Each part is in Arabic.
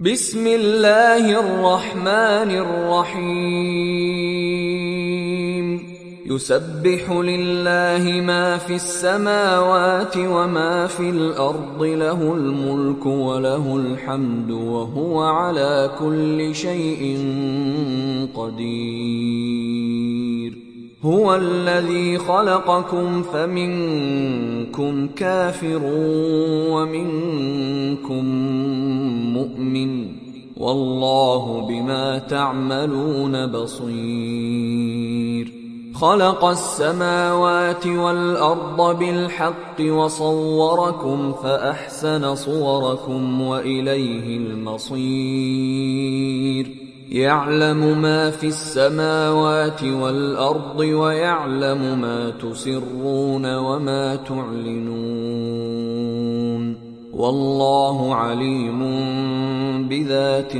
بسم الله الرحمن الرحيم يسبح لله ما في السماوات وما في الأرض له الملك وله الحمد وهو على كل شيء قدير هو الذي خلقكم فمنكم كافر ومنكم مؤمن والله بما تعملون بصير خلق السماوات والأرض بالحق وصوركم فأحسن صوركم وإليه المصير يعلم ما في السماوات والأرض ويعلم ما تسرون وما تعلنون والله عليم بذات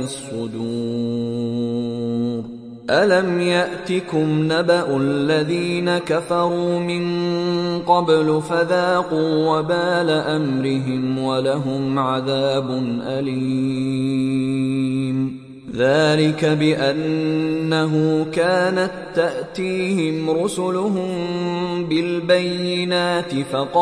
الصدور ألم يأتكم نبأ الذين كفروا من قبل فذاقوا وبال أمرهم ولهم عذاب أليم ذلك بأنه كانت تأتيهم رسلهم بالبينات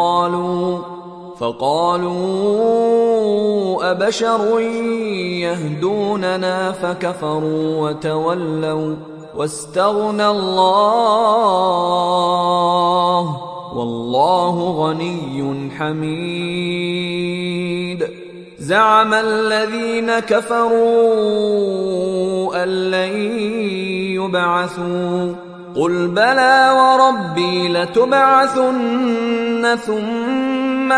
فقالوا أبشر يهدوننا فكفروا وتولوا واستغنى الله والله غني حميد زعم الذين كفروا أن لن يبعثوا قل بلى وربي لتبعثن ثم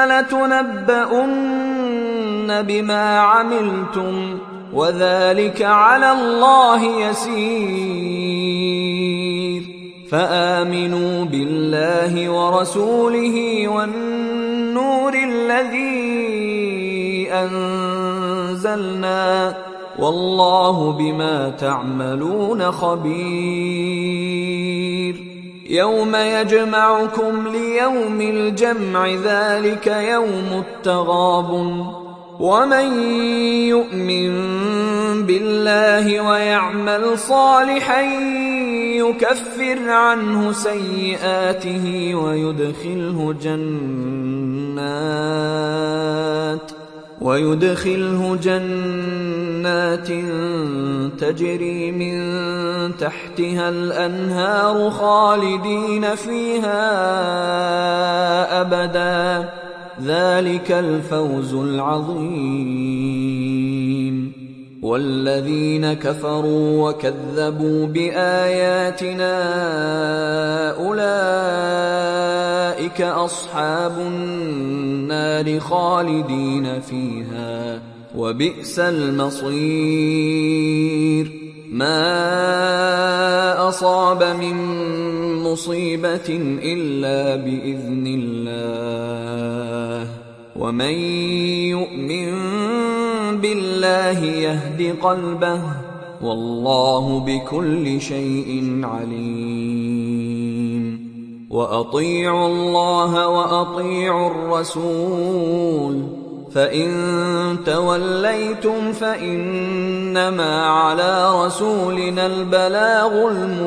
لتنبؤن بما عملتم وذلك على الله يسير فآمنوا بالله ورسوله والنور الذي أنزلنا والله بما تعملون خبير يوم يجمعكم ليوم الجمع ذلك يوم التغابن ومن يؤمن بالله ويعمل صالحا يكفر عنه سيئاته ويدخله جنات تجري من تحتها الأنهار خالدين فيها أبدا ذلك الفوز العظيم والذين كفروا وكذبوا بآياتنا أولئك أصحاب النار خالدين فيها وبئس المصير ما أصاب من مصيبة إلا بإذن الله ومن يؤمن بالله يهد قلبه والله بكل شيء عليم وأطيعوا الله وأطيعوا الرسول فإن توليتم فإنما على رسولنا البلاغ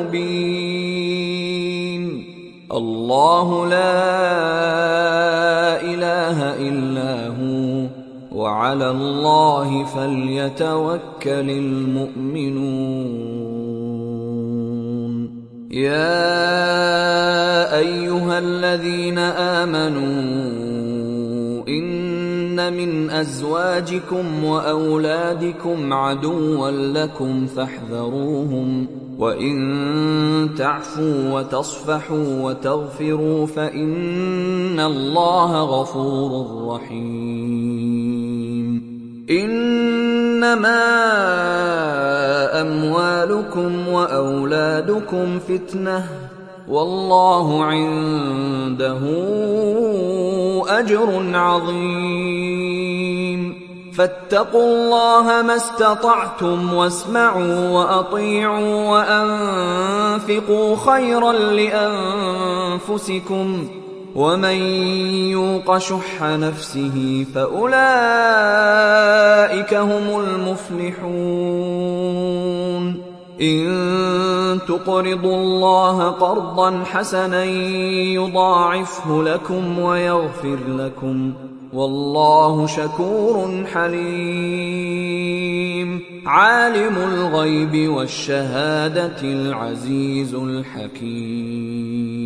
المبين الله لا إله إلا هو وعلى الله فليتوكل المؤمنون يا أيها الذين آمنوا إن من أزواجكم وأولادكم عدوا لكم فاحذروهم وإن تعفوا وتصفحوا وتغفروا فإن الله غفور رحيم إنما أموالكم وأولادكم فتنة والله عنده أجر عظيم فاتقوا الله ما استطعتم واسمعوا وأطيعوا وأنفقوا خيرا لأنفسكم ومن يوق شح نفسه فأولئك هم المفلحون إن تقرضوا الله قرضا حسنا يضاعفه لكم ويغفر لكم والله شكور حليم عالم الغيب والشهادة العزيز الحكيم